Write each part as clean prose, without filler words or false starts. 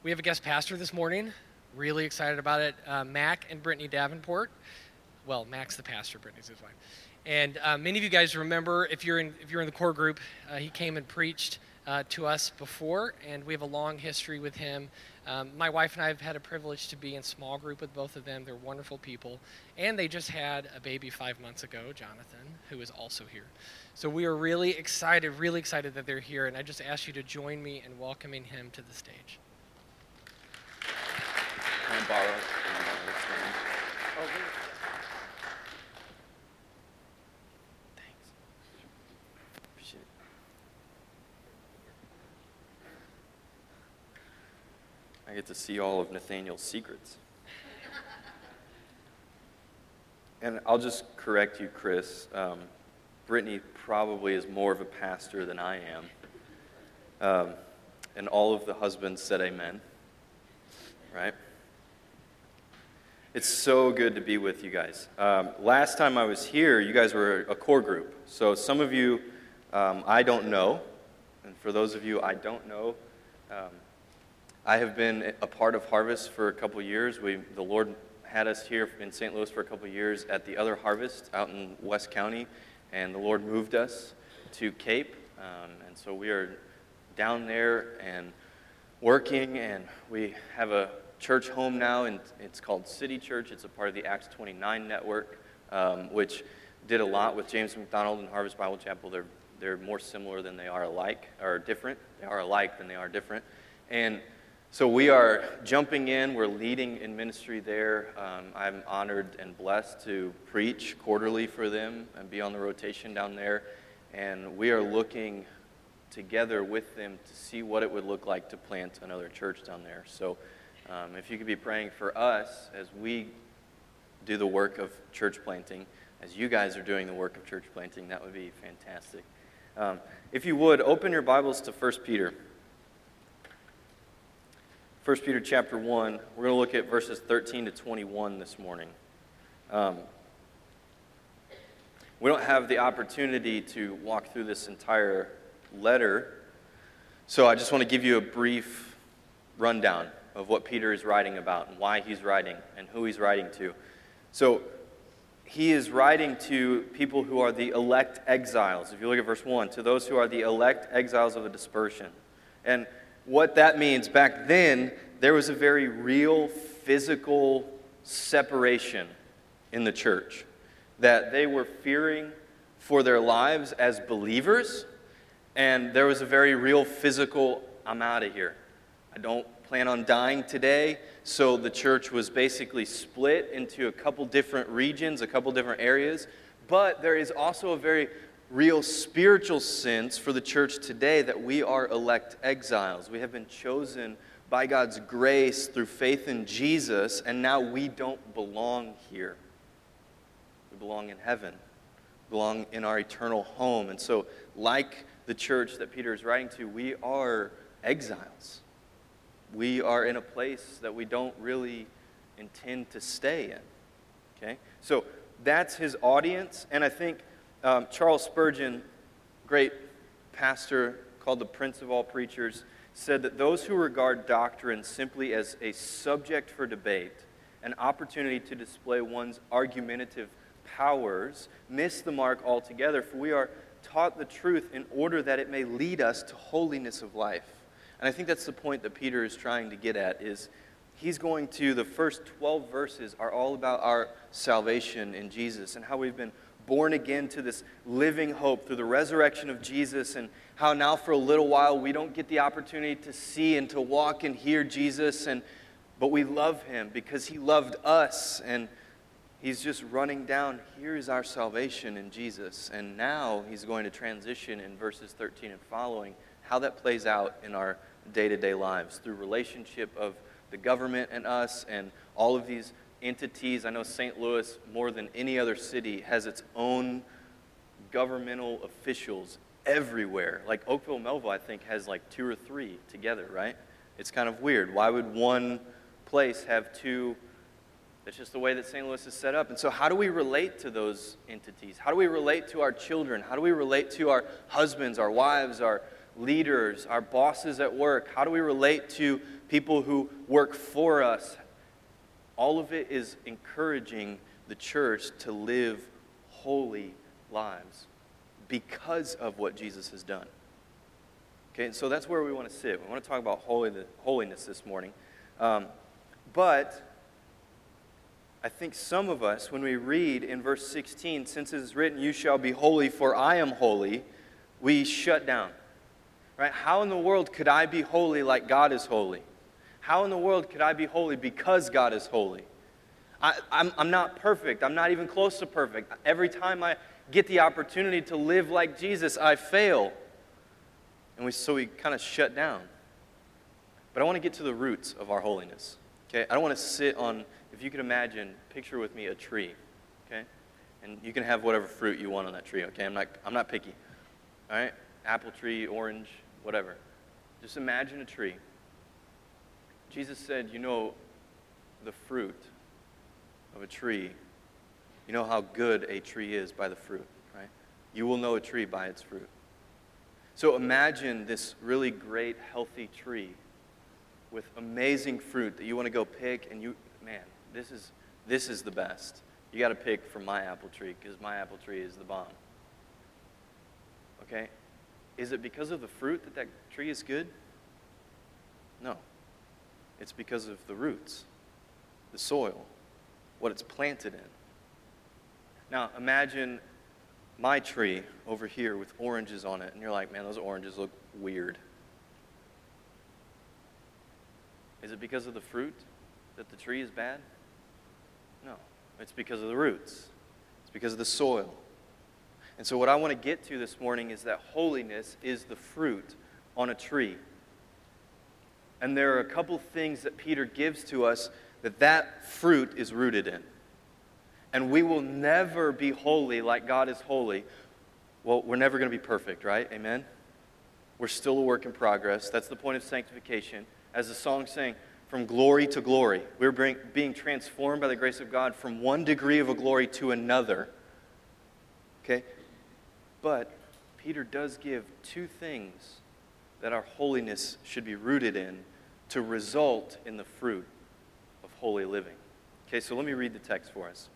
We have a guest pastor this morning. Really excited about it. Mac and Brittany Davenport. Well, Mac's the pastor, Brittany's his wife. And many of you guys remember, if you're in the core group, he came and preached to us before, and we have a long history with him. My wife and I have had a privilege to be in small group with both of them. They're wonderful people. And they just had a baby 5 months ago, Jonathan, who is also here. So we are really excited that they're here, and I just ask you to join me in welcoming him to the stage. Can I borrow this one? Oh, Thanks. Appreciate it. I get to see all of Nathaniel's secrets. And I'll just correct you, Chris. Brittany probably is more of a pastor than I am. And all of the husbands said amen. Right? It's so good to be with you guys. Last time I was here, you guys were a core group. So some of you I don't know, and for those of you I don't know, I have been a part of Harvest for a couple years. The Lord had us here in St. Louis for a couple years at the other Harvest out in West County, and the Lord moved us to Cape, and so we are down there and working, and we have a church home now, and it's called City Church. It's a part of the Acts 29 network, which did a lot with James McDonald and Harvest Bible Chapel. They're more similar than they are alike, or different. They are alike than they are different. And so we are jumping in. We're leading in ministry there. I'm honored and blessed to preach quarterly for them and be on the rotation down there. And we are looking together with them to see what it would look like to plant another church down there. So if you could be praying for us as we do the work of church planting, as you guys are doing the work of church planting, that would be fantastic. If you would, open your Bibles to 1 Peter. 1 Peter chapter 1. We're going to look at verses 13 to 21 this morning. We don't have the opportunity to walk through this entire letter, so I just want to give you a brief rundown of what Peter is writing about and why he's writing and who he's writing to. So he is writing to people who are the elect exiles. If you look at verse 1, to those who are the elect exiles of the dispersion. And what that means, back then, there was a very real physical separation in the church, that they were fearing for their lives as believers, and there was a very real physical, I'm out of here. I don't plan on dying today. So the church was basically split into a couple different regions, a couple different areas. But there is also a very real spiritual sense for the church today that we are elect exiles. We have been chosen by God's grace through faith in Jesus, and now we don't belong here. We belong in heaven. We belong in our eternal home. And so, like the church that Peter is writing to, we are exiles. We are in a place that we don't really intend to stay in. Okay? So that's his audience. And I think Charles Spurgeon, great pastor called the Prince of all preachers, said that those who regard doctrine simply as a subject for debate, an opportunity to display one's argumentative powers, miss the mark altogether, for we are taught the truth in order that it may lead us to holiness of life. And I think that's the point that Peter is trying to get at, is he's going to, the first 12 verses are all about our salvation in Jesus and how we've been born again to this living hope through the resurrection of Jesus, and how now for a little while we don't get the opportunity to see and to walk and hear Jesus, but we love him because he loved us, and he's just running down, here is our salvation in Jesus. And now he's going to transition in verses 13 and following how that plays out in our day-to-day lives through relationship of the government and us and all of these entities. I know St. Louis, more than any other city, has its own governmental officials everywhere. Like Oakville, Melville, I think, has like 2 or 3 together, right? It's kind of weird. Why would one place have 2? That's just the way that St. Louis is set up. And so how do we relate to those entities? How do we relate to our children? How do we relate to our husbands, our wives, our leaders, our bosses at work? How do we relate to people who work for us. All of it is encouraging the church to live holy lives because of what Jesus has done. Okay, and so that's where we want to sit. We want to talk about holiness this morning. But I think some of us, when we read in verse 16, since it is written, you shall be holy, for I am holy, we shut down. Right? How in the world could I be holy like God is holy? How in the world could I be holy because God is holy? I'm not perfect. I'm not even close to perfect. Every time I get the opportunity to live like Jesus, I fail. And so we kind of shut down. But I want to get to the roots of our holiness. Okay? I don't want to sit on, if you could imagine, picture with me a tree. Okay? And you can have whatever fruit you want on that tree. Okay? I'm not picky. All right? Apple tree, orange, whatever. Just imagine a tree. Jesus said, you know the fruit of a tree. You know how good a tree is by the fruit, right? You will know a tree by its fruit. So imagine this really great, healthy tree with amazing fruit that you want to go pick, and this is the best. You got to pick from my apple tree because my apple tree is the bomb. Okay? Is it because of the fruit that tree is good? No. It's because of the roots, the soil, what it's planted in. Now, imagine my tree over here with oranges on it, and you're like, man, those oranges look weird. Is it because of the fruit that the tree is bad? No. It's because of the roots. It's because of the soil. And so what I want to get to this morning is that holiness is the fruit on a tree. And there are a couple things that Peter gives to us that fruit is rooted in. And we will never be holy like God is holy. Well, we're never going to be perfect, right? Amen? We're still a work in progress. That's the point of sanctification. As the song sang, from glory to glory. We're being transformed by the grace of God from one degree of a glory to another. Okay? But Peter does give two things that our holiness should be rooted in to result in the fruit of holy living. Okay, so let me read the text for us.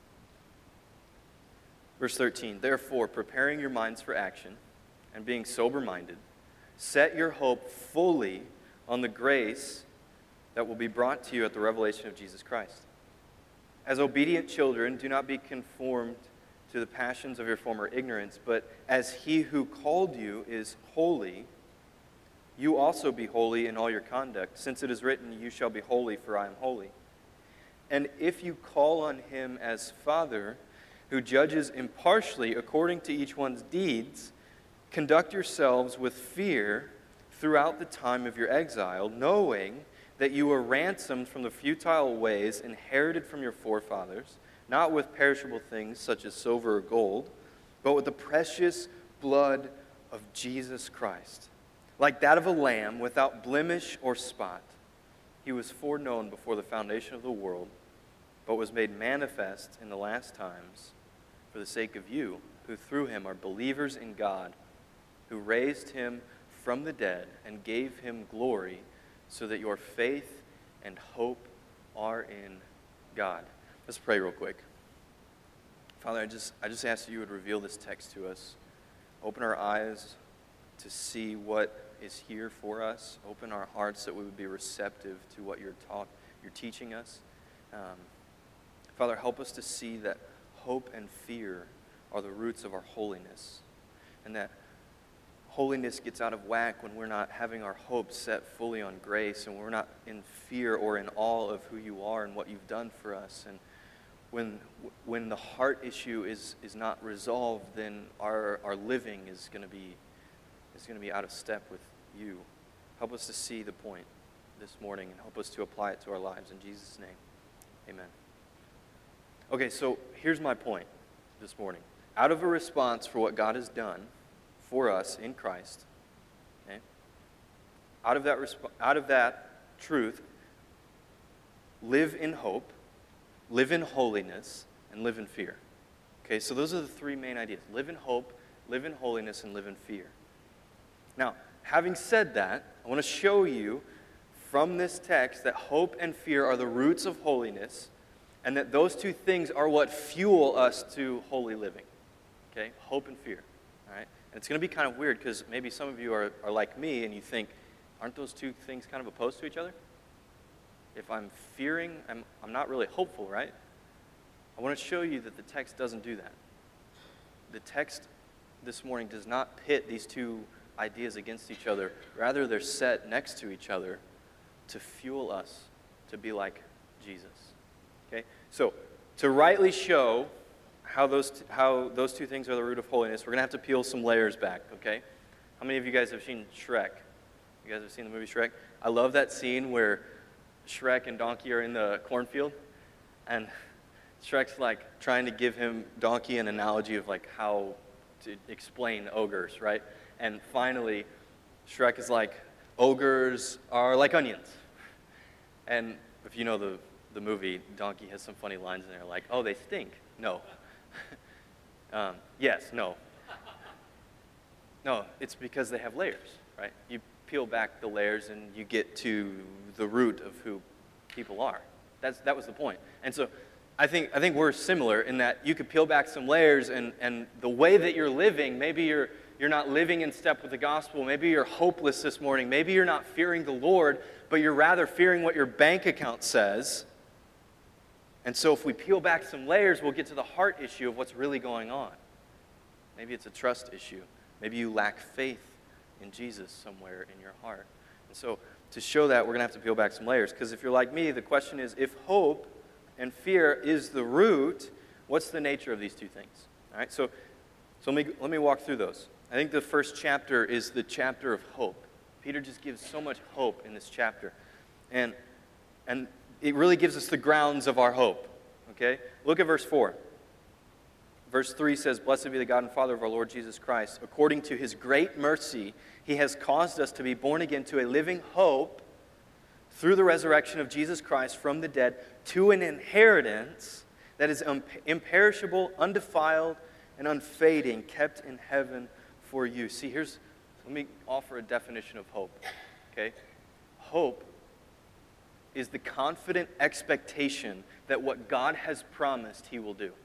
Verse 13, therefore, preparing your minds for action and being sober-minded, set your hope fully on the grace that will be brought to you at the revelation of Jesus Christ. As obedient children, do not be conformed to the passions of your former ignorance, but as he who called you is holy, you also be holy in all your conduct, since it is written, you shall be holy, for I am holy. And if you call on him as Father, who judges impartially according to each one's deeds, conduct yourselves with fear throughout the time of your exile, knowing that you were ransomed from the futile ways inherited from your forefathers, not with perishable things such as silver or gold, but with the precious blood of Jesus Christ, like that of a lamb without blemish or spot. He was foreknown before the foundation of the world, but was made manifest in the last times for the sake of you, who through him are believers in God, who raised him from the dead and gave him glory, so that your faith and hope are in God. Let's pray real quick. Father, I just ask that you would reveal this text to us. Open our eyes to see what is here for us. Open our hearts that we would be receptive to what you're teaching us. Father, help us to see that hope and fear are the roots of our holiness, and that holiness gets out of whack when we're not having our hope set fully on grace, and we're not in fear or in awe of who you are and what you've done for us. And when the heart issue is not resolved, then our living is going to be out of step with you. Help us to see the point this morning, and help us to apply it to our lives. In Jesus' name, amen. Okay, so here's my point this morning. Out of a response for what God has done for us in Christ, okay, out of that truth, live in hope, live in holiness, and live in fear. Okay, so those are the three main ideas. Live in hope, live in holiness, and live in fear. Now, having said that, I want to show you from this text that hope and fear are the roots of holiness, and that those two things are what fuel us to holy living. Okay? Hope and fear. All right? And it's going to be kind of weird because maybe some of you are like me and you think, aren't those two things kind of opposed to each other? If I'm fearing, I'm not really hopeful, right? I want to show you that the text doesn't do that. The text this morning does not pit these two ideas against each other. Rather, they're set next to each other to fuel us to be like Jesus. Okay? So, to rightly show how those two things are the root of holiness, we're going to have to peel some layers back, okay? How many of you guys have seen Shrek? You guys have seen the movie Shrek? I love that scene where Shrek and Donkey are in the cornfield, and Shrek's like trying to give Donkey an analogy of like how to explain ogres, right? And finally, Shrek is like, ogres are like onions. And if you know the movie, Donkey has some funny lines in there like, oh, they stink. No. Yes, no. No, it's because they have layers, right? You peel back the layers and you get to the root of who people are. That was the point. And so I think we're similar in that you could peel back some layers and the way that you're living, maybe you're not living in step with the gospel. Maybe you're hopeless this morning. Maybe you're not fearing the Lord, but you're rather fearing what your bank account says. And so if we peel back some layers, we'll get to the heart issue of what's really going on. Maybe it's a trust issue. Maybe you lack faith in Jesus somewhere in your heart. And so to show that, we're going to have to peel back some layers. Because if you're like me, the question is, if hope and fear is the root, what's the nature of these two things? All right, so let me walk through those. I think the first chapter is the chapter of hope. Peter just gives so much hope in this chapter. And it really gives us the grounds of our hope. Okay? Look at verse 4. Verse 3 says, "Blessed be the God and Father of our Lord Jesus Christ. According to his great mercy, he has caused us to be born again to a living hope through the resurrection of Jesus Christ from the dead, to an inheritance that is imperishable, undefiled, and unfading, kept in heaven for you." See, let me offer a definition of hope. Okay? Hope is the confident expectation that what God has promised, he will do.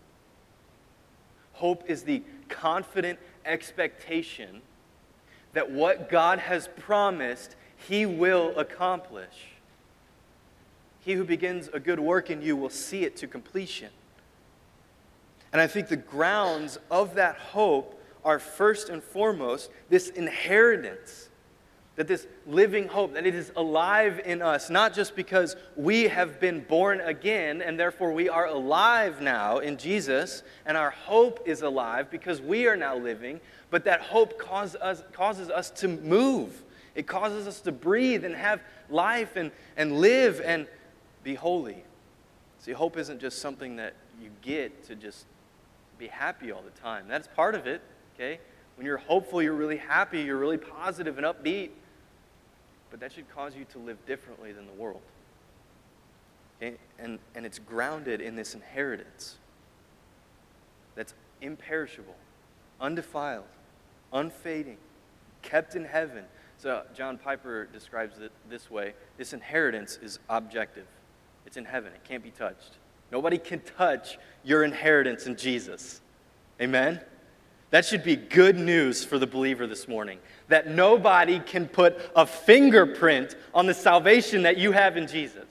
Hope is the confident expectation that what God has promised, he will accomplish. He who begins a good work in you will see it to completion. And I think the grounds of that hope are first and foremost this inheritance, that this living hope, that it is alive in us, not just because we have been born again and therefore we are alive now in Jesus, and our hope is alive because we are now living, but that hope causes us to move. It causes us to breathe and have life and live and be holy. See, hope isn't just something that you get to just be happy all the time. That's part of it, okay? When you're hopeful, you're really happy, you're really positive and upbeat. But that should cause you to live differently than the world. Okay? And it's grounded in this inheritance that's imperishable, undefiled, unfading, kept in heaven. So John Piper describes it this way: this inheritance is objective. It's in heaven. It can't be touched. Nobody can touch your inheritance in Jesus. Amen? That should be good news for the believer this morning. That nobody can put a fingerprint on the salvation that you have in Jesus.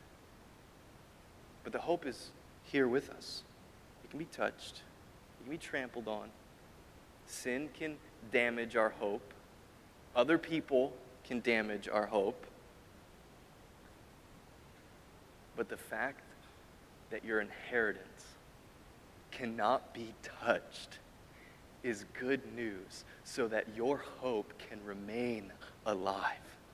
But the hope is here with us. It can be touched. It can be trampled on. Sin can damage our hope. Other people can damage our hope. But the fact that your inheritance cannot be touched is good news, so that your hope can remain alive.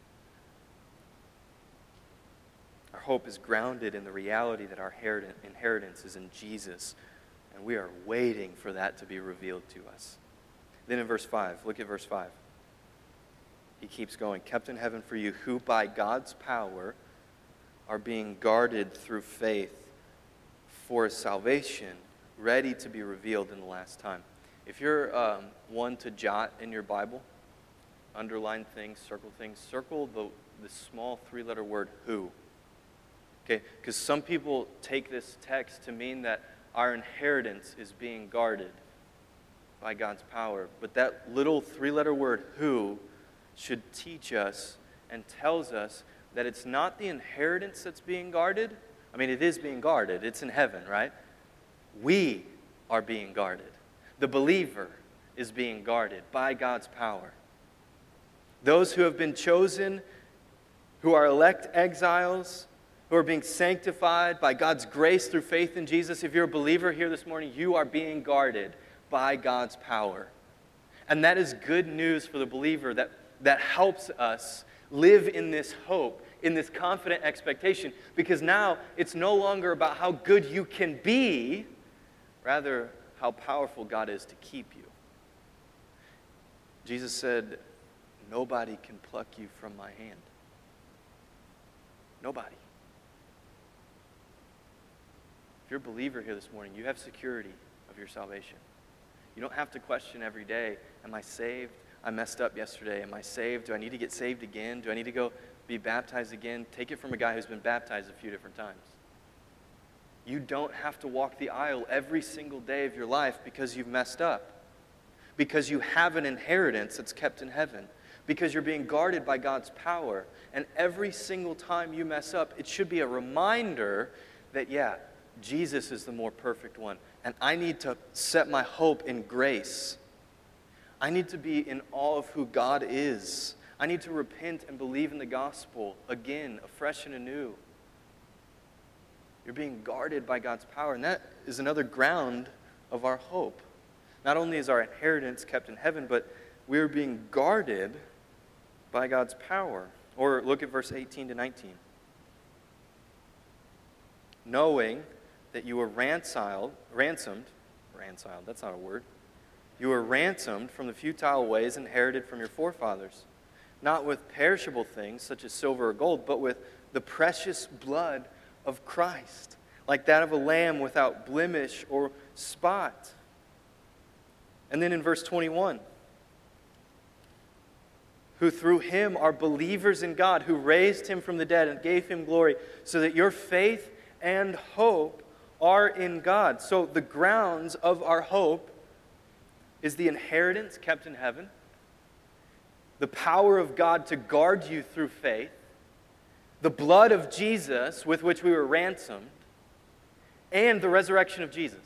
Our hope is grounded in the reality that our inheritance is in Jesus, and we are waiting for that to be revealed to us. Then in verse 5, look at verse 5. He keeps going, "Kept in heaven for you, who by God's power are being guarded through faith for a salvation ready to be revealed in the last time." If you're one to jot in your Bible, underline things, circle the small three-letter word who. Okay, because some people take this text to mean that our inheritance is being guarded by God's power. But that little three-letter word who should teach us and tells us that it's not the inheritance that's being guarded. I mean, it is being guarded. It's in heaven, right? We are being guarded. The believer is being guarded by God's power. Those who have been chosen, who are elect exiles, who are being sanctified by God's grace through faith in Jesus, if you're a believer here this morning, you are being guarded by God's power. And that is good news for the believer that helps us live in this hope, in this confident expectation, because now it's no longer about how good you can be, rather how powerful God is to keep you. Jesus said, "Nobody can pluck you from my hand." Nobody. If you're a believer here this morning, you have security of your salvation. You don't have to question every day, am I saved? I messed up yesterday. Am I saved? Do I need to get saved again? Do I need to go be baptized again? Take it from a guy who's been baptized a few different times. You don't have to walk the aisle every single day of your life because you've messed up. Because you have an inheritance that's kept in heaven. Because you're being guarded by God's power. And every single time you mess up, it should be a reminder that, yeah, Jesus is the more perfect one. And I need to set my hope in grace. I need to be in awe of who God is. I need to repent and believe in the gospel again, afresh and anew. You're being guarded by God's power. And that is another ground of our hope. Not only is our inheritance kept in heaven, but we're being guarded by God's power. Or look at verse 18 to 19. Knowing that you were ransomed, that's not a word. You were ransomed from the futile ways inherited from your forefathers, not with perishable things such as silver or gold, but with the precious blood of Christ, like that of a lamb without blemish or spot. And then in verse 21, who through him are believers in God, who raised him from the dead and gave him glory, so that your faith and hope are in God. So the grounds of our hope is the inheritance kept in heaven, the power of God to guard you through faith, the blood of Jesus with which we were ransomed, and the resurrection of Jesus.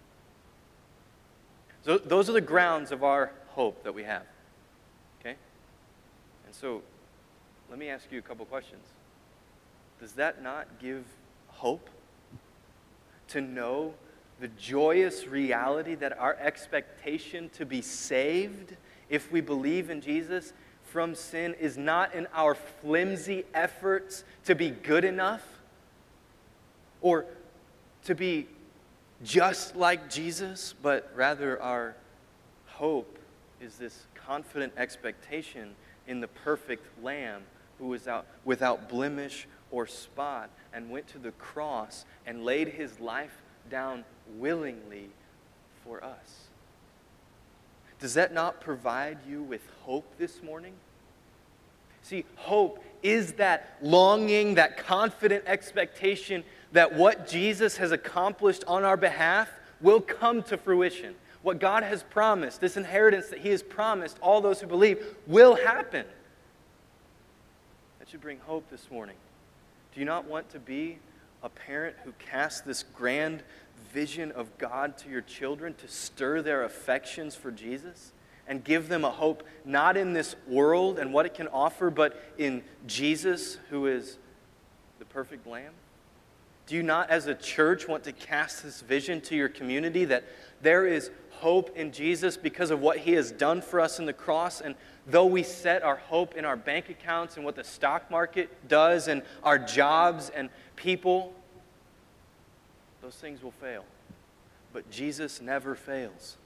So those are the grounds of our hope that we have. Okay? And so let me ask you a couple questions. Does that not give hope? To know the joyous reality that our expectation to be saved, if we believe in Jesus, from sin is not in our flimsy efforts to be good enough or to be just like Jesus, but rather our hope is this confident expectation in the perfect Lamb who was without blemish or spot and went to the cross and laid his life down willingly for us. Does that not provide you with hope this morning? See, hope is that longing, that confident expectation that what Jesus has accomplished on our behalf will come to fruition. What God has promised, this inheritance that he has promised all those who believe, will happen. That should bring hope this morning. Do you not want to be a parent who casts this grand vision of God to your children to stir their affections for Jesus and give them a hope not in this world and what it can offer, but in Jesus, who is the perfect Lamb? Do you not, as a church, want to cast this vision to your community that there is hope in Jesus because of what he has done for us in the cross? And though we set our hope in our bank accounts and what the stock market does and our jobs and people, those things will fail. But Jesus never fails.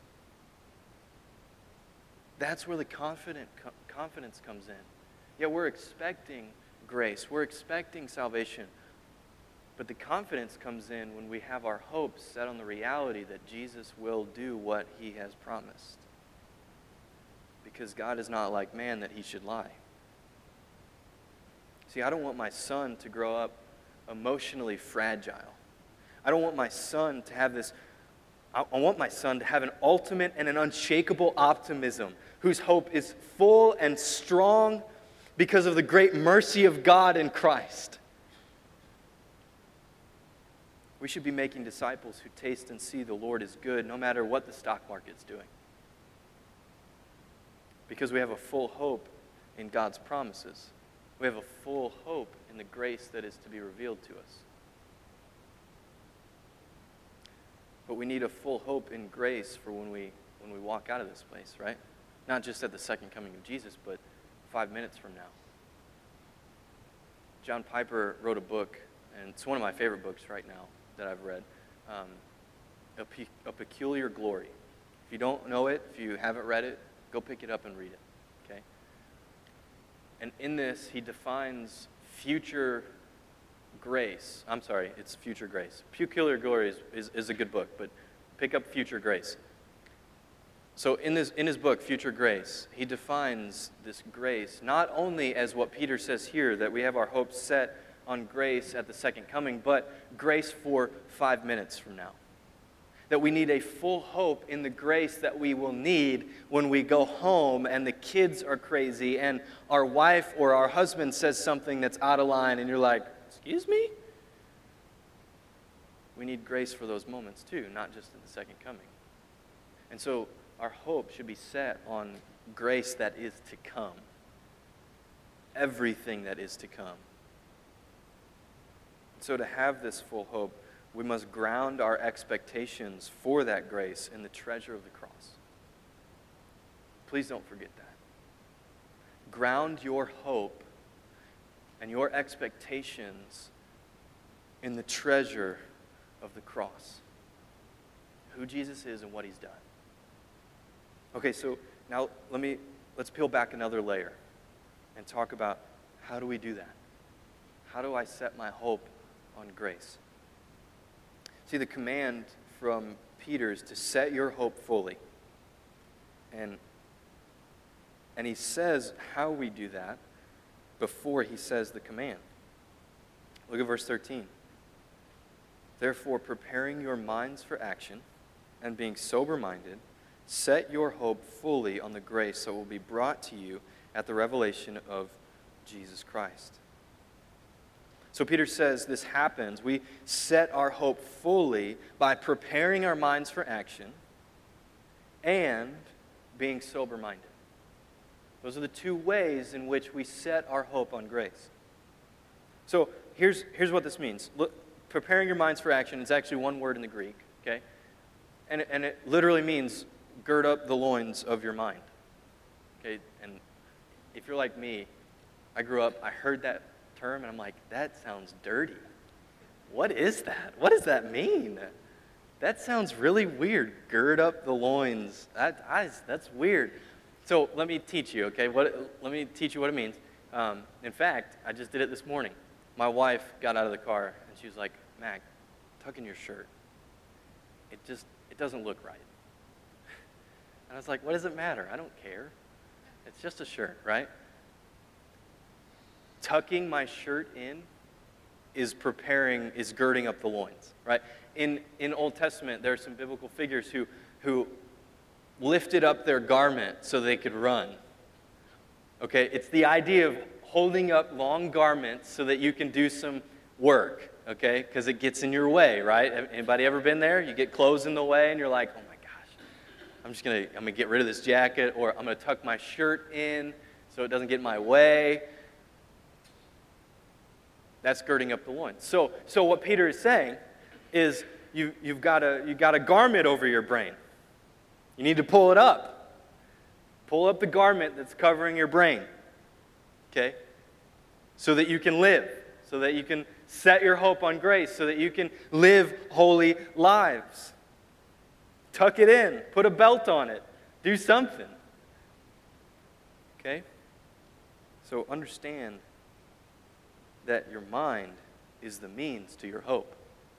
That's where the confidence comes in. Yeah, we're expecting grace. We're expecting salvation. But the confidence comes in when we have our hopes set on the reality that Jesus will do what he has promised. because God is not like man that he should lie. See, I don't want my son to grow up emotionally fragile. I don't want my son to have this, I want my son to have an ultimate and an unshakable optimism whose hope is full and strong because of the great mercy of God in Christ. We should be making disciples who taste and see the Lord is good no matter what the stock market's doing. Because we have a full hope in God's promises. We have a full hope in the grace that is to be revealed to us. But we need a full hope in grace for when we walk out of this place, right? Not just at the second coming of Jesus, but 5 minutes from now. John Piper wrote a book, and it's one of my favorite books right now that I've read, A Peculiar Glory. If you don't know it, if you haven't read it, go pick it up and read it, okay? And in this, he defines future grace. I'm sorry, it's future grace. Peculiar Glory is a good book, but pick up Future Grace. So in his book, Future Grace, he defines this grace not only as what Peter says here, that we have our hope set on grace at the second coming, but grace for 5 minutes from now. That we need a full hope in the grace that we will need when we go home and the kids are crazy and our wife or our husband says something that's out of line and you're like, excuse me? We need grace for those moments too, not just in the second coming. And so our hope should be set on grace that is to come. Everything that is to come. So to have this full hope, we must ground our expectations for that grace in the treasure of the cross. Please don't forget that. Ground your hope and your expectations in the treasure of the cross. Who Jesus is and what he's done. Okay, so now let's peel back another layer and talk about how do we do that? How do I set my hope on grace? See, the command from Peter is to set your hope fully. And he says how we do that before he says the command. Look at verse 13. Therefore, preparing your minds for action and being sober-minded, set your hope fully on the grace that will be brought to you at the revelation of Jesus Christ. So Peter says this happens. We set our hope fully by preparing our minds for action and being sober-minded. Those are the two ways in which we set our hope on grace. So here's what this means. Look, preparing your minds for action is actually one word in the Greek, okay? And it literally means gird up the loins of your mind. Okay? And if you're like me, I grew up, I heard that term, and I'm like, that sounds dirty. What is that? What does that mean? That sounds really weird. Gird up the loins. That's weird. So let me teach you, okay? Let me teach you what it means. In fact, I just did it this morning. My wife got out of the car, and she was like, Mac, tuck in your shirt. It doesn't look right. And I was like, what does it matter? I don't care. It's just a shirt, right? Tucking my shirt in is girding up the loins, right? In Old Testament, there are some biblical figures who lifted up their garment so they could run. Okay, it's the idea of holding up long garments so that you can do some work, okay? Because it gets in your way, right? Anybody ever been there? You get clothes in the way and you're like, oh my gosh, I'm gonna get rid of this jacket, or I'm gonna tuck my shirt in so it doesn't get in my way. That's girding up the loins. So what Peter is saying is you've got a garment over your brain. You need to pull it up. Pull up the garment that's covering your brain. Okay? So that you can live. So that you can set your hope on grace. So that you can live holy lives. Tuck it in. Put a belt on it. Do something. Okay? So understand that your mind is the means to your hope.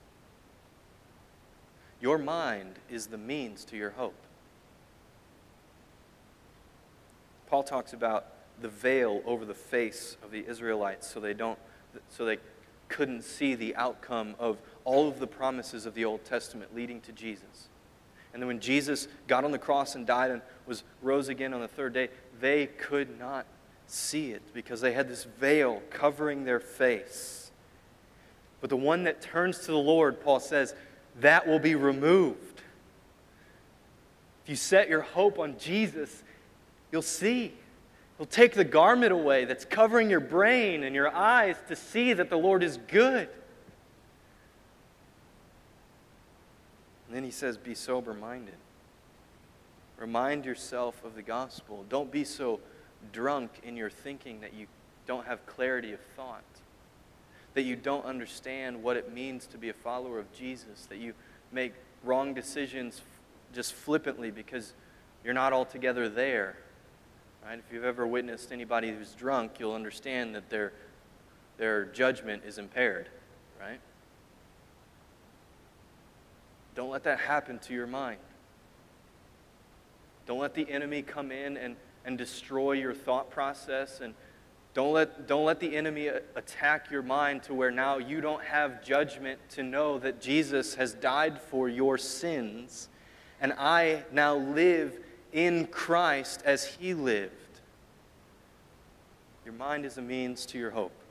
Your mind is the means to your hope. Paul talks about the veil over the face of the Israelites so they couldn't see the outcome of all of the promises of the Old Testament leading to Jesus. And then when Jesus got on the cross and died and rose again on the third day, they could not see it because they had this veil covering their face. But the one that turns to the Lord, Paul says, that will be removed. If you set your hope on Jesus, you'll see. He'll take the garment away that's covering your brain and your eyes to see that the Lord is good. And then he says, be sober-minded. Remind yourself of the gospel. Don't be so drunk in your thinking that you don't have clarity of thought, that you don't understand what it means to be a follower of Jesus, that you make wrong decisions just flippantly because you're not altogether there. Right? If you've ever witnessed anybody who's drunk, you'll understand that their judgment is impaired. Right? Don't let that happen to your mind. Don't let the enemy come in and destroy your thought process, and don't let the enemy attack your mind to where now you don't have judgment to know that Jesus has died for your sins, and I now live in Christ as He lived. Your mind is a means to your hope.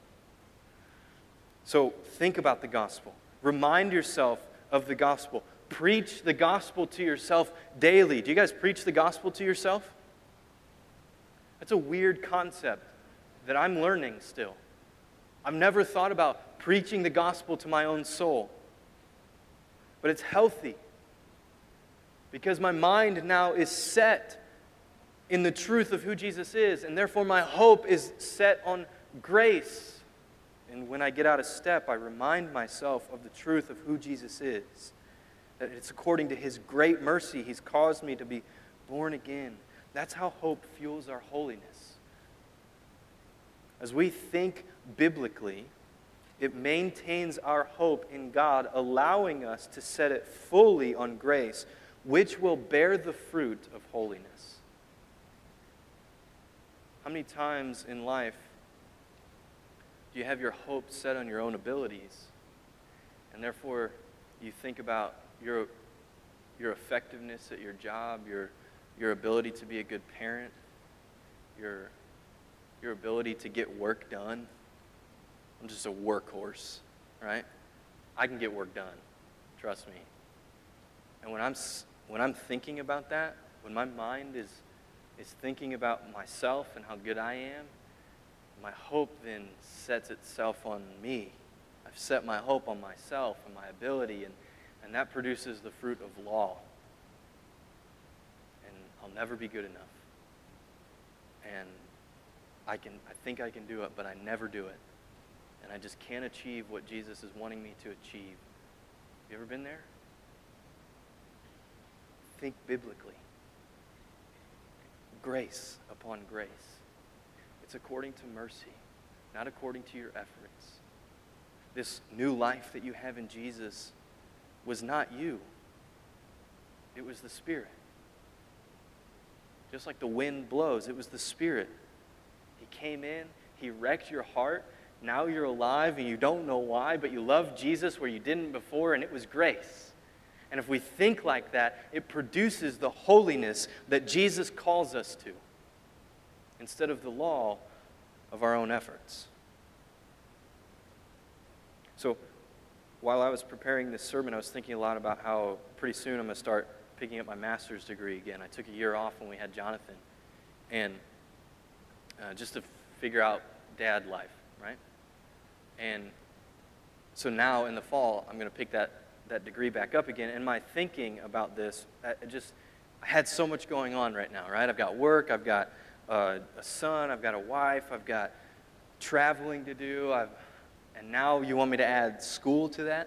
So think about the gospel. Remind yourself of the gospel. Preach the gospel to yourself daily. Do you guys preach the gospel to yourself? That's a weird concept that I'm learning still. I've never thought about preaching the gospel to my own soul. But it's healthy because my mind now is set in the truth of who Jesus is, and therefore my hope is set on grace. And when I get out of step, I remind myself of the truth of who Jesus is. That it's according to His great mercy He's caused me to be born again. That's how hope fuels our holiness. As we think biblically, it maintains our hope in God, allowing us to set it fully on grace, which will bear the fruit of holiness. How many times in life do you have your hope set on your own abilities, and therefore you think about your effectiveness at your job, your ability to be a good parent, your ability to get work done? I'm just a workhorse, right? I can get work done, trust me. And when I'm thinking about that, when my mind is thinking about myself and how good I am, my hope then sets itself on me. I've set my hope on myself and my ability, and that produces the fruit of law. And I'll never be good enough. And I think I can do it, but I never do it. And I just can't achieve what Jesus is wanting me to achieve. You ever been there? Think biblically. Grace upon grace. It's according to mercy, not according to your efforts. This new life that you have in Jesus was not you. It was the Spirit. Just like the wind blows, it was the Spirit. He came in, He wrecked your heart. Now you're alive and you don't know why, but you love Jesus where you didn't before, and it was grace. And if we think like that, it produces the holiness that Jesus calls us to, instead of the law of our own efforts. So, while I was preparing this sermon, I was thinking a lot about how pretty soon I'm going to start picking up my master's degree again. I took a year off when we had Jonathan, and just to figure out dad life, right? And so now in the fall, I'm going to pick that degree back up again. And my thinking about this, I had so much going on right now, right? I've got work, I've got a son, I've got a wife, I've got traveling to do, and now you want me to add school to that?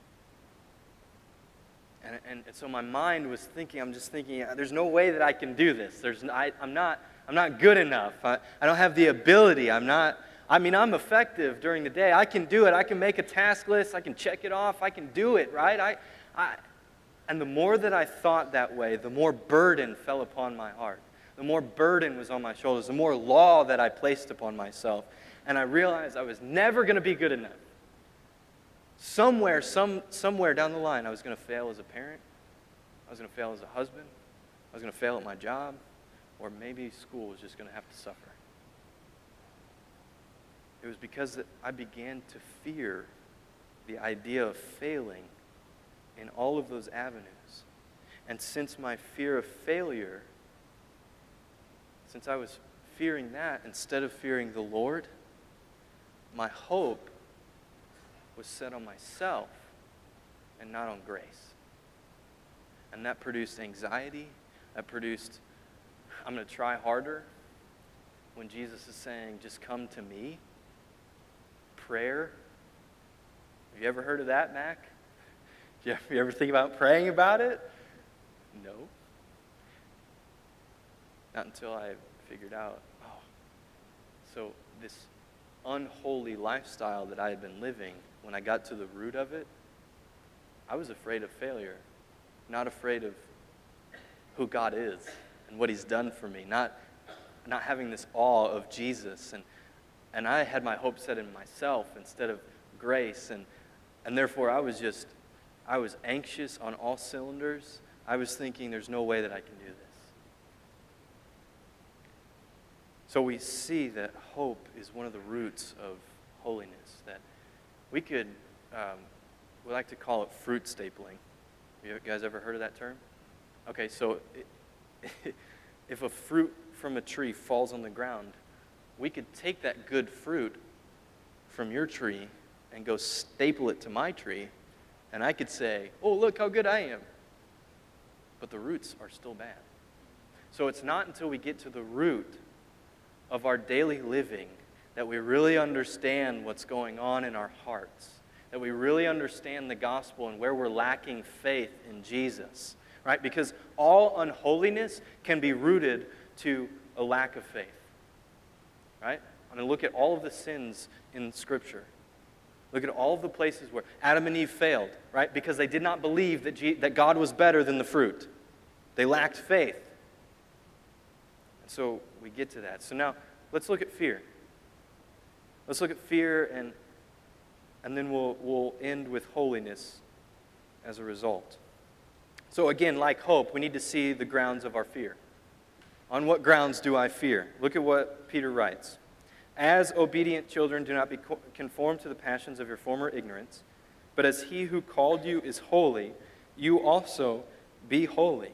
And so my mind was thinking, I'm just thinking, there's no way that I can do this. I'm not good enough. I don't have the ability. I'm effective during the day. I can do it. I can make a task list. I can check it off. I can do it, right? And the more that I thought that way, the more burden fell upon my heart. the more burden was on my shoulders, the more law that I placed upon myself. And I realized I was never going to be good enough. Somewhere down the line, I was going to fail as a parent. I was going to fail as a husband. I was going to fail at my job. Or maybe school was just going to have to suffer. It was because that I began to fear the idea of failing in all of those avenues. And since my fear of failure, since I was fearing that instead of fearing the Lord, my hope was set on myself and not on grace. And that produced anxiety. That produced, I'm going to try harder. When Jesus is saying, just come to me. Prayer. Have you ever heard of that, Mac? Do you ever think about praying about it? No. Not until I figured out, so this unholy lifestyle that I had been living, when I got to the root of it, I was afraid of failure, not afraid of who God is and what He's done for me, not having this awe of Jesus. And I had my hope set in myself instead of grace, and therefore I was anxious on all cylinders. I was thinking there's no way that I can do this. So we see that hope is one of the roots of holiness, that we could, we like to call it fruit stapling. You guys ever heard of that term? Okay, so if a fruit from a tree falls on the ground, we could take that good fruit from your tree and go staple it to my tree, and I could say, oh, look how good I am. But the roots are still bad. So it's not until we get to the root of our daily living that we really understand what's going on in our hearts, that we really understand the gospel and where we're lacking faith in Jesus, right? Because all unholiness can be rooted to a lack of faith, right? I'm going to look at all of the sins in Scripture. Look at all of the places where Adam and Eve failed, right? Because they did not believe that God was better than the fruit. They lacked faith. And so we get to that. So now, let's look at fear. Let's look at fear, and then we'll end with holiness as a result. So again, like hope, we need to see the grounds of our fear. On what grounds do I fear? Look at what Peter writes. As obedient children, do not be conformed to the passions of your former ignorance, but as He who called you is holy, you also be holy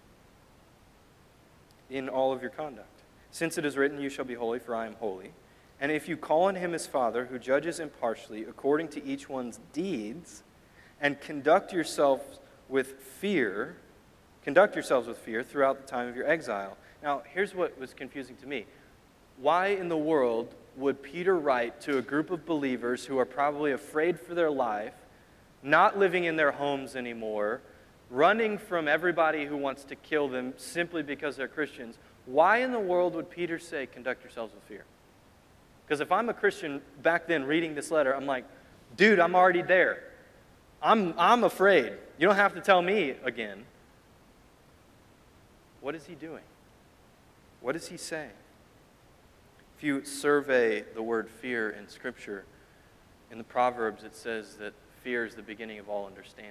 in all of your conduct. Since it is written, you shall be holy, for I am holy. And if you call on Him as Father, who judges impartially according to each one's deeds, and conduct yourselves with fear throughout the time of your exile. Now, here's what was confusing to me. Why in the world would Peter write to a group of believers who are probably afraid for their life, not living in their homes anymore, running from everybody who wants to kill them simply because they're Christians? Why in the world would Peter say, conduct yourselves with fear? Because if I'm a Christian back then reading this letter, I'm like, dude, I'm already there. I'm afraid. You don't have to tell me again. What is he doing? What is he saying? If you survey the word fear in Scripture, in the Proverbs it says that fear is the beginning of all understanding.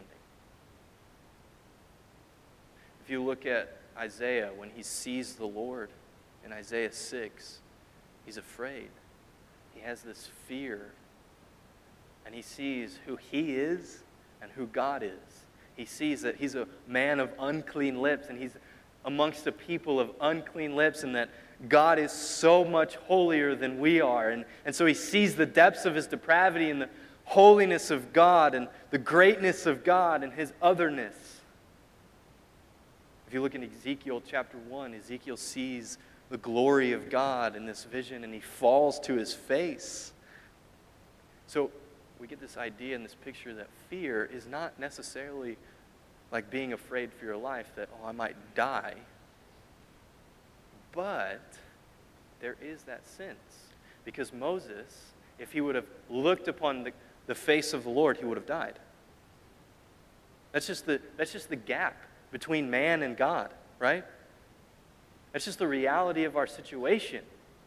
If you look at Isaiah, when he sees the Lord in Isaiah 6, he's afraid. He has this fear. And he sees who he is and who God is. He sees that he's a man of unclean lips, and he's amongst a people of unclean lips, and that God is so much holier than we are. And so he sees the depths of his depravity and the holiness of God and the greatness of God and his otherness. If you look in Ezekiel chapter 1, Ezekiel sees the glory of God in this vision, and he falls to his face. So we get this idea in this picture that fear is not necessarily like being afraid for your life, that, I might die. But there is that sense. Because Moses, if he would have looked upon the face of the Lord, he would have died. That's just the gap between man and God, right? That's just the reality of our situation.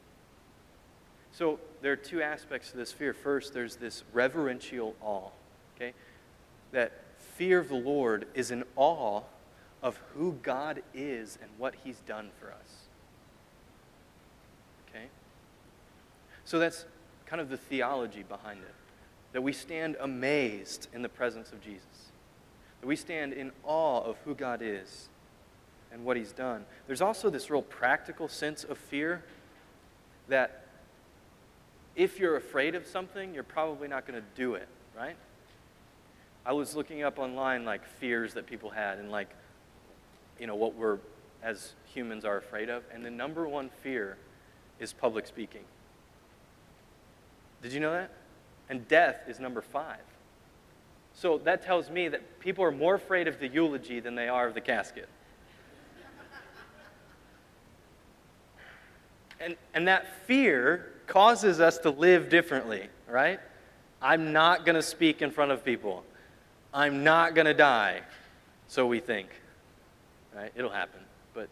So there are two aspects to this fear. First, there's this reverential awe, okay? That fear of the Lord is an awe of who God is and what he's done for us. Okay? So that's kind of the theology behind it. That we stand amazed in the presence of Jesus. That we stand in awe of who God is and what he's done. There's also this real practical sense of fear that if you're afraid of something, you're probably not going to do it, right? I was looking up online like fears that people had and like, what we're as humans are afraid of. And the number one fear is public speaking. Did you know that? And death is number 5. So that tells me that people are more afraid of the eulogy than they are of the casket. And that fear causes us to live differently, right? I'm not going to speak in front of people. I'm not going to die, so we think. Right? It'll happen. But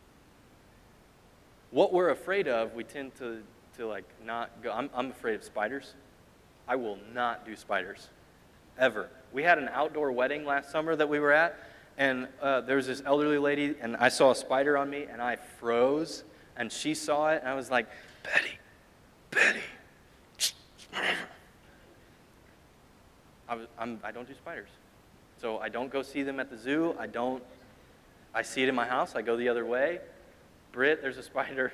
what we're afraid of, we tend to like not go. I'm afraid of spiders. I will not do spiders, ever. We had an outdoor wedding last summer that we were at, and there was this elderly lady, and I saw a spider on me, and I froze, and she saw it, and I was like, Betty, I don't do spiders. So I don't go see them at the zoo. I see it in my house. I go the other way. Britt, there's a spider.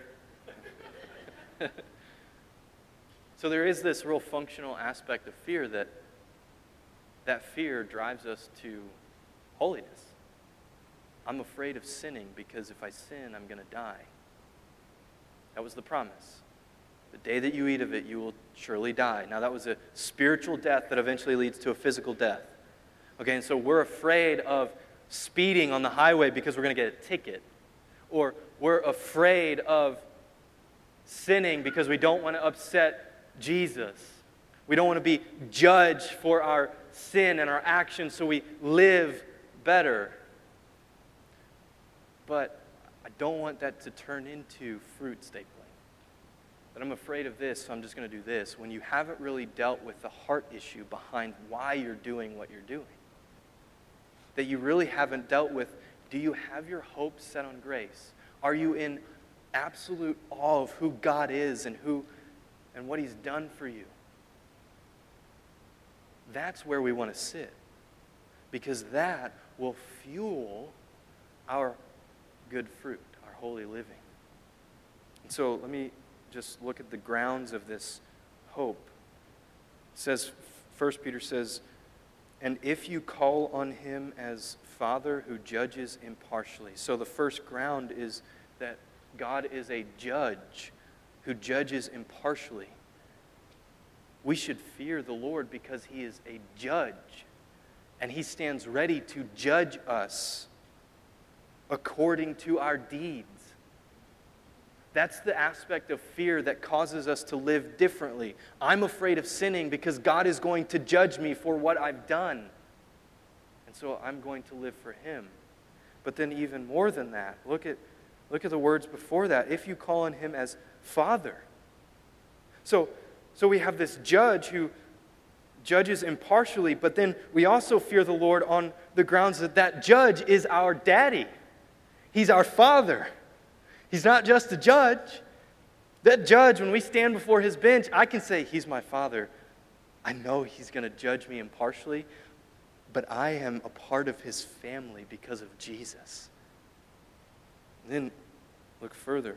So there is this real functional aspect of fear that fear drives us to holiness. I'm afraid of sinning because if I sin, I'm going to die. That was the promise. The day that you eat of it, you will surely die. Now, that was a spiritual death that eventually leads to a physical death. Okay, and so we're afraid of speeding on the highway because we're going to get a ticket. Or we're afraid of sinning because we don't want to upset Jesus. We don't want to be judged for our sin and our actions, so we live better. But I don't want that to turn into fruit stapling. That I'm afraid of this, so I'm just going to do this, when you haven't really dealt with the heart issue behind why you're doing what you're doing. That you really haven't dealt with, do you have your hope set on grace? Are you in absolute awe of who God is and what he's done for you? That's where we want to sit. Because that will fuel our good fruit, our holy living. And so let me just look at the grounds of this hope. It says, 1 Peter says, and if you call on him as Father who judges impartially. So the first ground is that God is a judge who judges impartially. We should fear the Lord because he is a judge, and he stands ready to judge us according to our deeds. That's the aspect of fear that causes us to live differently. I'm afraid of sinning because God is going to judge me for what I've done. And so I'm going to live for him. But then even more than that, look at the words before that. If you call on him as Father. So we have this judge who judges impartially, but then we also fear the Lord on the grounds that judge is our daddy. He's our Father. He's not just a judge. That judge, when we stand before his bench, I can say, he's my Father. I know he's going to judge me impartially, but I am a part of his family because of Jesus. And then look further.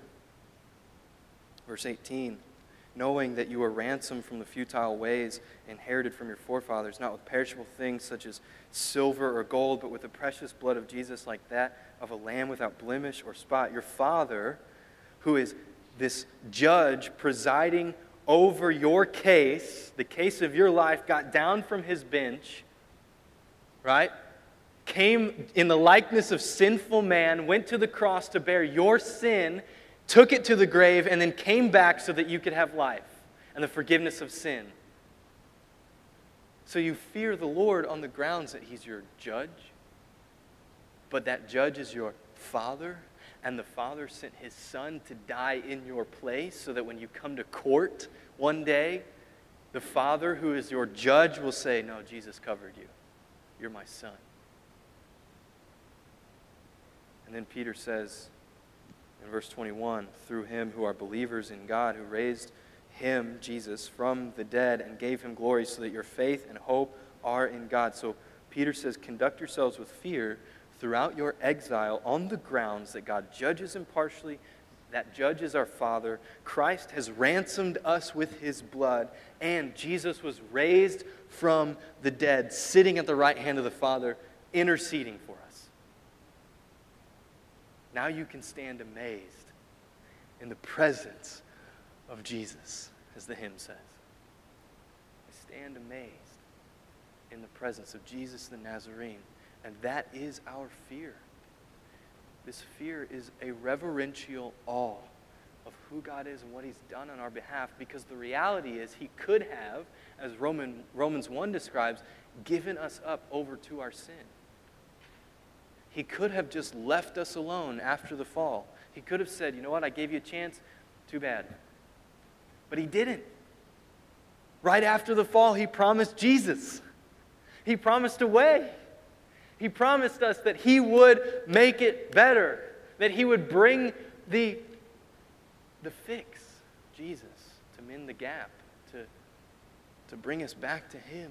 Verse 18. Knowing that you are ransomed from the futile ways inherited from your forefathers, not with perishable things such as silver or gold, but with the precious blood of Jesus, like that of a lamb without blemish or spot. Your Father, who is this judge presiding over your case, the case of your life, got down from his bench, right? Came in the likeness of sinful man, went to the cross to bear your sin, took it to the grave, and then came back so that you could have life and the forgiveness of sin. So you fear the Lord on the grounds that he's your judge, but that judge is your Father, and the Father sent his Son to die in your place so that when you come to court one day, the Father, who is your judge, will say, no, Jesus covered you. You're my Son. And then Peter says in verse 21, through him who are believers in God, who raised him, Jesus, from the dead and gave him glory, so that your faith and hope are in God. So Peter says, conduct yourselves with fear throughout your exile on the grounds that God judges impartially, that judge is our Father. Christ has ransomed us with his blood, and Jesus was raised from the dead, sitting at the right hand of the Father, interceding for us. Now you can stand amazed in the presence of Jesus, as the hymn says. I stand amazed in the presence of Jesus the Nazarene, and that is our fear. This fear is a reverential awe of who God is and what he's done on our behalf, because the reality is he could have, as Romans 1 describes, given us up over to our sin. He could have just left us alone after the fall. He could have said, you know what, I gave you a chance, too bad. But he didn't. Right after the fall, he promised Jesus. He promised a way. He promised us that he would make it better, that he would bring the fix, Jesus, to mend the gap, to bring us back to him.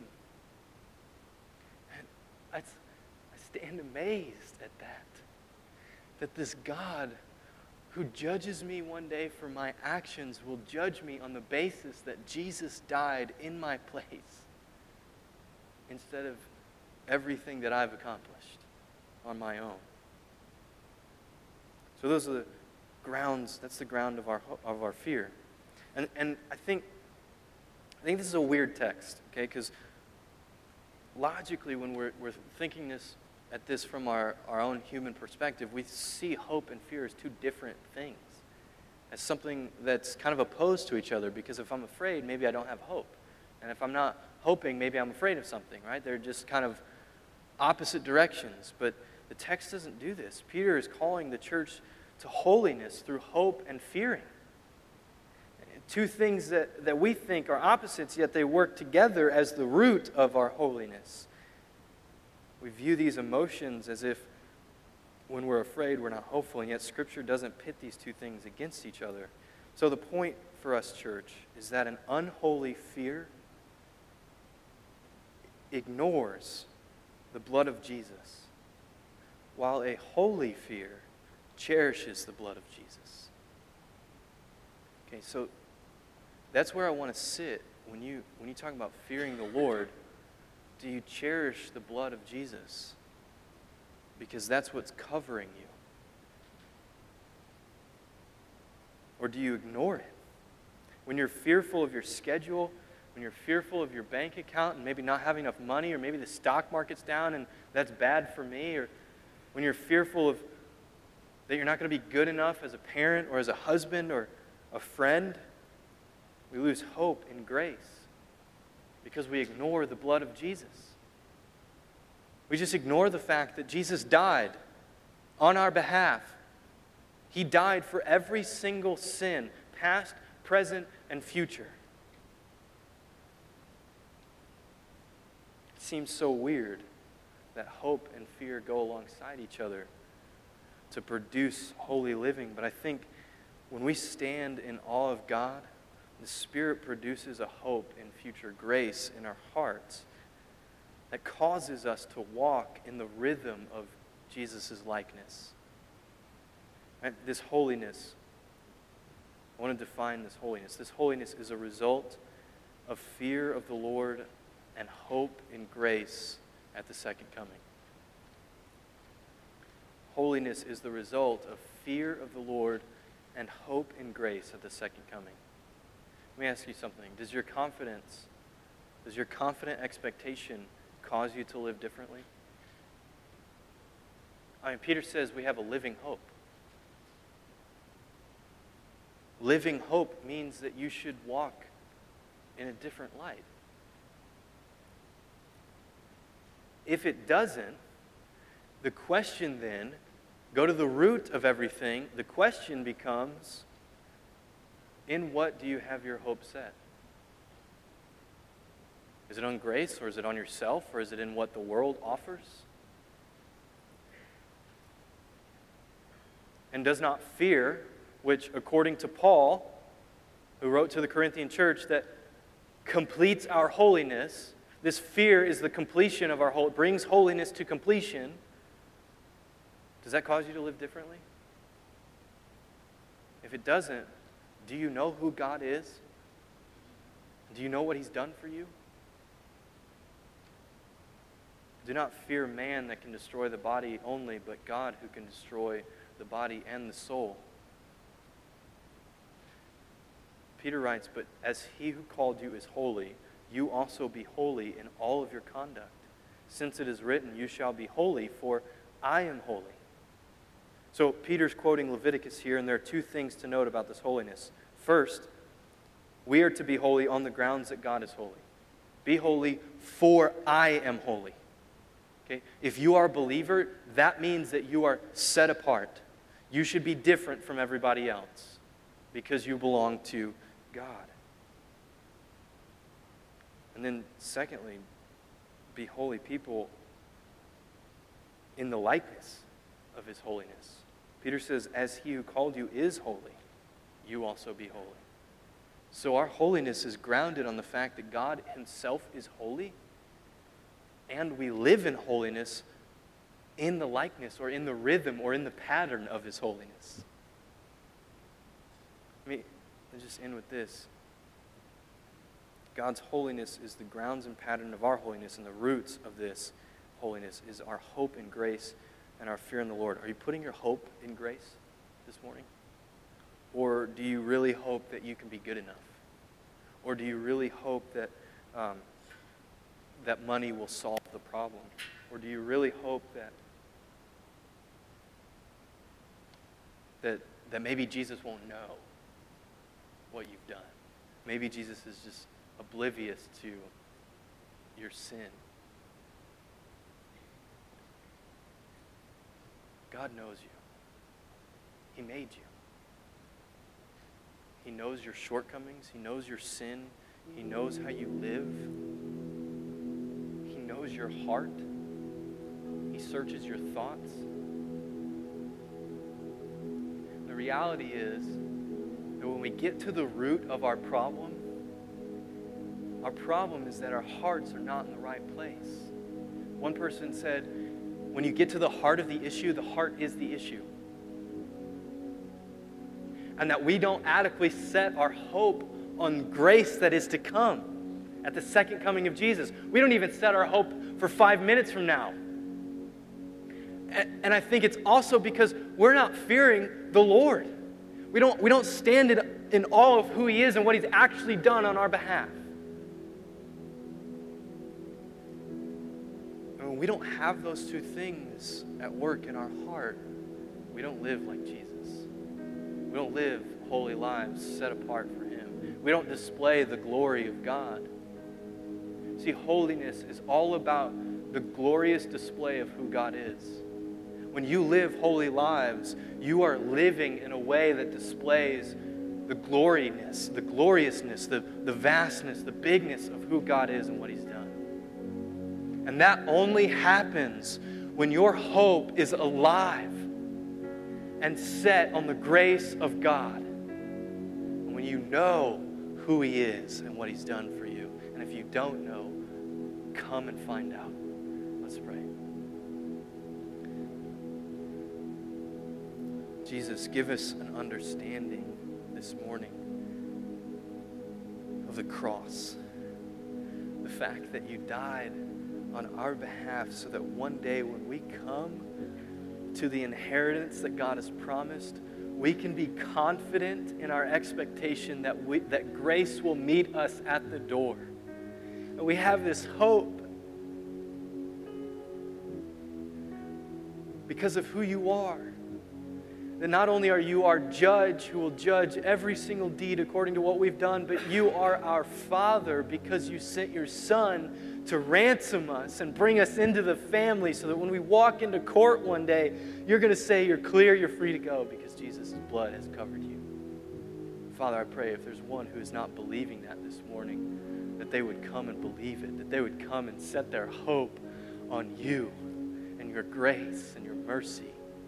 And I stand amazed at that this God who judges me one day for my actions will judge me on the basis that Jesus died in my place instead of everything that I've accomplished on my own. So those are the grounds, that's the ground of our fear. And I think this is a weird text, okay? Because logically, when we're thinking at this from our own human perspective, we see hope and fear as two different things, as something that's kind of opposed to each other, because if I'm afraid, maybe I don't have hope. And if I'm not hoping, maybe I'm afraid of something, right? They're just kind of opposite directions. But the text doesn't do this. Peter is calling the church to holiness through hope and fearing. Two things that we think are opposites, yet they work together as the root of our holiness. We view these emotions as if when we're afraid, we're not hopeful, and yet Scripture doesn't pit these two things against each other. So the point for us, church, is that an unholy fear ignores the blood of Jesus, while a holy fear cherishes the blood of Jesus. Okay, so that's where I want to sit when you talk about fearing the Lord. Do you cherish the blood of Jesus? Because that's what's covering you. Or do you ignore it? When you're fearful of your schedule, when you're fearful of your bank account and maybe not having enough money, or maybe the stock market's down and that's bad for me, or when you're fearful of that you're not going to be good enough as a parent or as a husband or a friend, we lose hope in grace because we ignore the blood of Jesus. We just ignore the fact that Jesus died on our behalf. He died for every single sin, past, present, and future. It seems so weird that hope and fear go alongside each other to produce holy living, but I think when we stand in awe of God, the Spirit produces a hope in future grace in our hearts that causes us to walk in the rhythm of Jesus' likeness. Right? This holiness, I want to define this holiness. This holiness is a result of fear of the Lord and hope in grace at the second coming. Holiness is the result of fear of the Lord and hope in grace at the second coming. Let me ask you something. Does your confident expectation cause you to live differently? I mean, Peter says we have a living hope. Living hope means that you should walk in a different light. If it doesn't, the question then go to the root of everything, the question becomes, in what do you have your hope set? Is it on grace, or is it on yourself, or is it in what the world offers? And does not fear, which according to Paul, who wrote to the Corinthian church, that completes our holiness, this fear is the completion of our whole, brings holiness to completion. Does that cause you to live differently? If it doesn't, do you know who God is? Do you know what He's done for you? Do not fear man that can destroy the body only, but God who can destroy the body and the soul. Peter writes, but as He who called you is holy, you also be holy in all of your conduct. Since it is written, you shall be holy, for I am holy. So Peter's quoting Leviticus here, and there are two things to note about this holiness. First, we are to be holy on the grounds that God is holy. Be holy, for I am holy. Okay? If you are a believer, that means that you are set apart. You should be different from everybody else because you belong to God. And then secondly, be holy people in the likeness of His holiness. Peter says, as He who called you is holy, you also be holy. So our holiness is grounded on the fact that God Himself is holy, and we live in holiness in the likeness or in the rhythm or in the pattern of His holiness. Let's just end with this. God's holiness is the grounds and pattern of our holiness, and the roots of this holiness is our hope in grace and our fear in the Lord. Are you putting your hope in grace this morning? Or do you really hope that you can be good enough? Or do you really hope that that money will solve the problem? Or do you really hope that maybe Jesus won't know what you've done? Maybe Jesus is just oblivious to your sin. God knows you. He made you. He knows your shortcomings. He knows your sin. He knows how you live. He knows your heart. He searches your thoughts. The reality is that when we get to the root of our problem is that our hearts are not in the right place. One person said, when you get to the heart of the issue, the heart is the issue. And that we don't adequately set our hope on grace that is to come at the second coming of Jesus. We don't even set our hope for 5 minutes from now. And I think it's also because we're not fearing the Lord. We don't stand in awe of who He is and what He's actually done on our behalf. And when we don't have those two things at work in our heart, we don't live like Jesus. We don't live holy lives set apart for Him. We don't display the glory of God. See, holiness is all about the glorious display of who God is. When you live holy lives, you are living in a way that displays the gloriousness, the vastness, the bigness of who God is and what He's done. And that only happens when your hope is alive and set on the grace of God. And when you know who He is and what He's done for you. And if you don't know, come and find out. Let's pray. Jesus, give us an understanding this morning of the cross. The fact that You died on our behalf so that one day when we come to the inheritance that God has promised, we can be confident in our expectation that grace will meet us at the door. And we have this hope because of who You are. that not only are you our judge who will judge every single deed according to what we've done, but you are our Father because you sent your Son to ransom us and bring us into the family so that when we walk into court one day, you're going to say you're clear, you're free to go because Jesus' blood has covered you. Father, I pray if there's one who is not believing that this morning, that they would come and believe it, that they would come and set their hope on you and your grace and your mercy.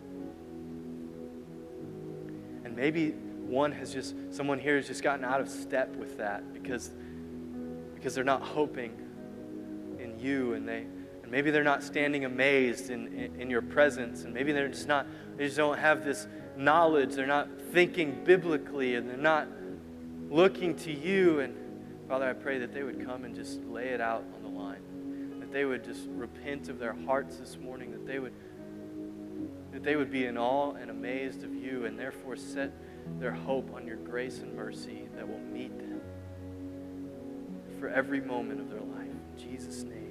And maybe someone here has just gotten out of step with that because they're not hoping in you, and maybe they're not standing amazed in your presence, and maybe they just don't have this knowledge, they're not thinking biblically, and they're not looking to you. And Father, I pray that they would come and just lay it out on the line, that they would just repent of their hearts this morning, that they would be in awe and amazed of you, and therefore set their hope on your grace and mercy that will meet them for every moment of their life. In Jesus' name.